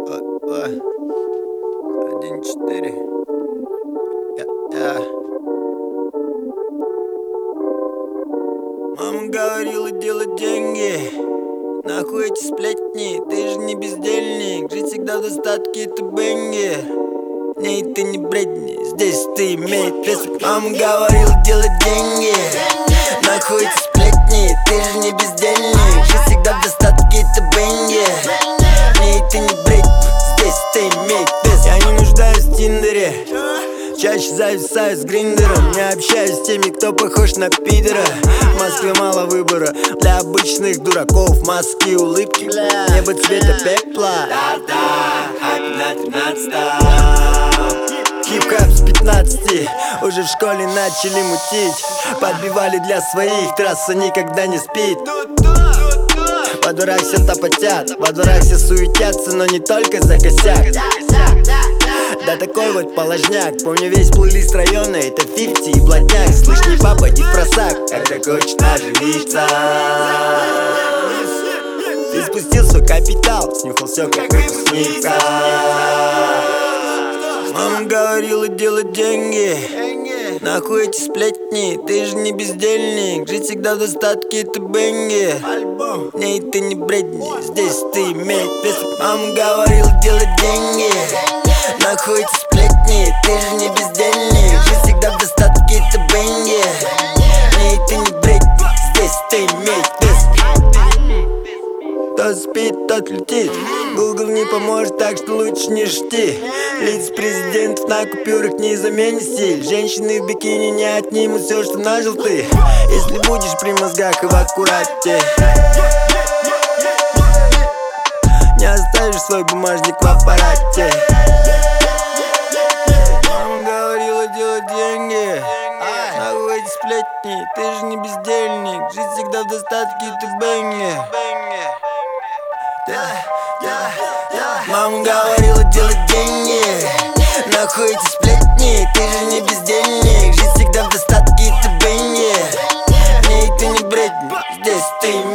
1-4. Мама говорила делать деньги. Нахуй эти сплетни, ты же не бездельник. Жить всегда в достатке, это бенгер. Не, ты не бредни, здесь ты имеет вес. Мама говорила делать деньги. Нахуй эти сплетни, ты же не бездельник. Жить всегда в достатке, это бенгер. Не, ты не бредни, здесь ты имеет вес. Я не нуждаюсь в Тиндере, чаще зависаю с Гриндером. Не общаюсь с теми, кто похож на пидора. В Москве мало выбора для обычных дураков. Маски, улыбки, небо цвета пепла. Хип-хап с 15, уже в школе начали мутить. Подбивали для своих, трасса никогда не спит. Во дворах все топотят, во дворах все суетятся, но не только за косяк. Да такой вот положняк. Помню весь плейлист района, это 50 и блатняк. Слышь, не попади в просак, когда хочешь наживиться. Ты спустил свой капитал, снюхал все как выпускника. Мама говорила делать деньги. Нахуй эти сплетни, ты же не бездельник. Жить всегда в достатке, это бенгер. Не, ты не бредни, здесь ты имеет вес. Мама говорила делать деньги. Нахуй эти сплетни, ты же не бездельник. Жить всегда в достатке, это бенгер. Не, ты не бредни, здесь ты имеет вес. Кто спит, тот летит. Google не поможет, так что лучше не жди. Лиц президентов на купюрах не заменит стиль. Женщины в бикини не отнимут все, что нажил ты. Если будешь при мозгах и в аккурате, не оставишь свой бумажник в аппарате. Мама говорила делать деньги. Нахуй эти сплетни, ты же не бездельник. Жить всегда в достатке, это бенгер. Мама говорила делать деньги. Нахуй эти сплетни, ты же не бездельник. Жить всегда в достатке, это бенгер. Не, ты не бредни, здесь ты